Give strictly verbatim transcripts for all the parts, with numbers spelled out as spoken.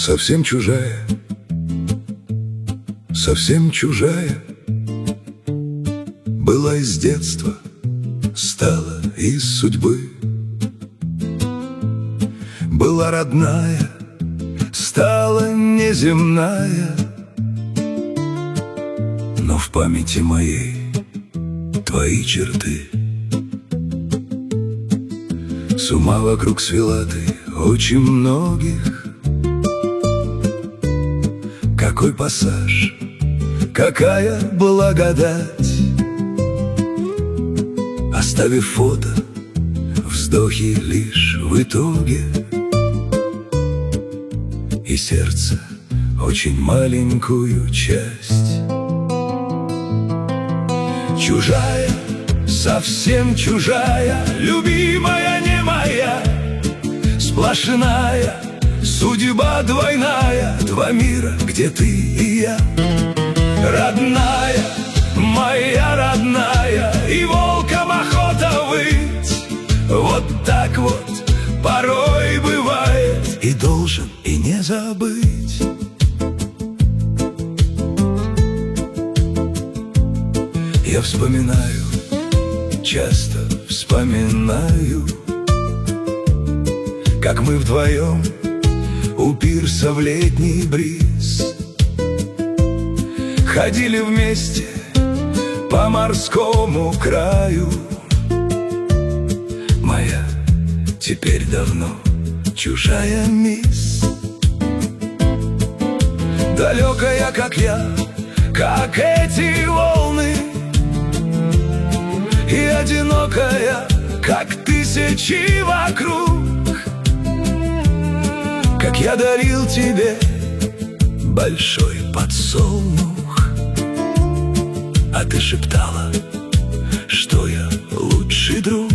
совсем чужая, совсем чужая. Была из детства, стала из судьбы. Была родная, стала неземная. Но в памяти моей твои черты. С ума вокруг свела ты очень многих. Какой пассаж, какая благодать, оставив фото, вздохи лишь в итоге. И сердце очень маленькую часть. Чужая, совсем чужая, любимая не моя, сплошная судьба двойная, два мира, где ты и я. Родная, моя родная, и волком охота выть. Вот так вот порой бывает, и должен и не забыть. Я вспоминаю, часто вспоминаю, как мы вдвоем у пирса в летний бриз ходили вместе по морскому краю. Моя теперь давно чужая мисс, далекая, как я, как эти волны, и одинокая, как тысячи вокруг. Как я дарил тебе большой подсолнух, а ты шептала, что я лучший друг.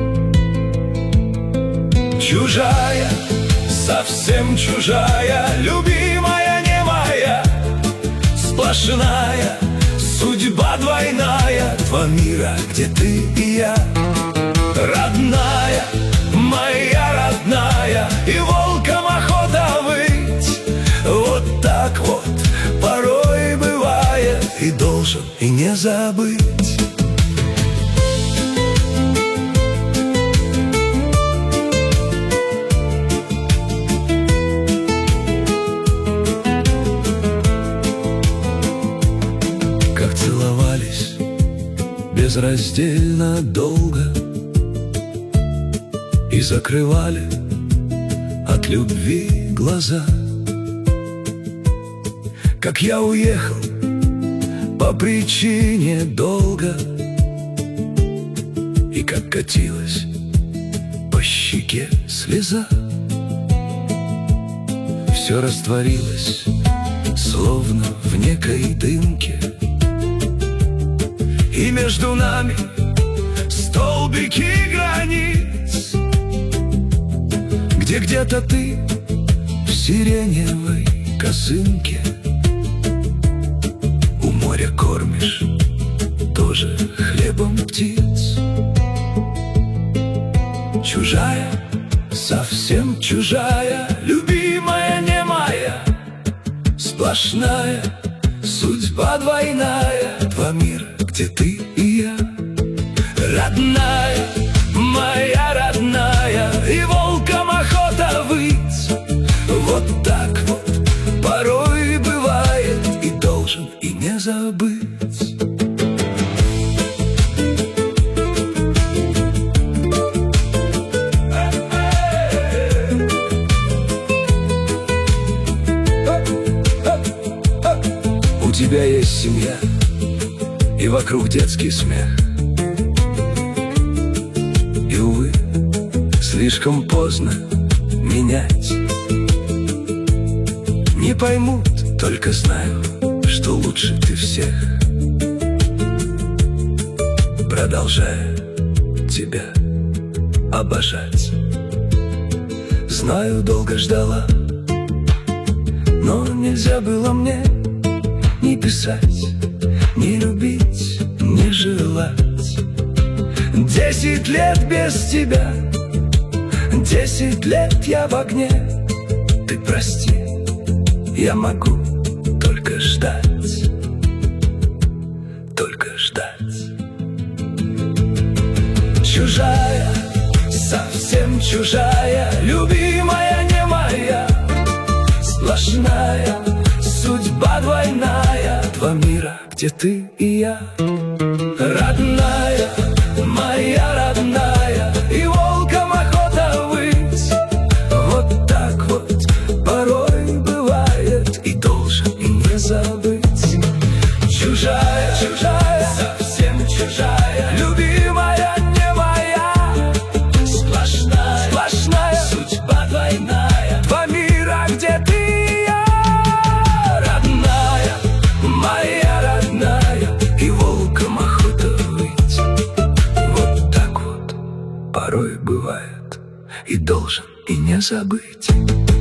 Чужая, совсем чужая, любимая не моя, сплошная судьба двойная, два мира, где ты и я. Родная, моя родная, и волком охота выть. Вот так вот порой бывает, и должен и не забыть. Как целовались безраздельно долго и закрывали от любви глаза. Как я уехал по причине долга, и как катилась по щеке слеза. Все растворилось, словно в некой дымке, и между нами столбики границ, где где-то ты в сиреневой косынке у моря кормишь тоже хлебом птиц. Чужая, совсем чужая, любимая не моя, сплошная судьба двойная, два мира, где ты и я. Родная, моя родная, и волком охота выть. Вот так вот порой бывает, и должен и не забыть. У тебя есть семья, и вокруг детский смех. И, увы, слишком поздно менять. Не поймут, только знаю, что лучше ты всех. Продолжая тебя обожать. Знаю, долго ждала, но нельзя было мне не писать, не любить, не желать. Десять лет без тебя, десять лет я в огне. Ты прости, Я могу только ждать, только ждать. Чужая, совсем чужая, любимая не моя, сплошная судьба двойная, два мира, где ты и я. Родная, моя родная, и волком охота выть. Вот так вот порой бывает, и должен и не забыть. Чужая, чужая, совсем чужая, любимая не моя, сплошная, сплошная судьба двойная, два мира, где ты и я. Родная, моя родная, и волком охота выть. Вот так вот порой бывает, и должен и не забыть.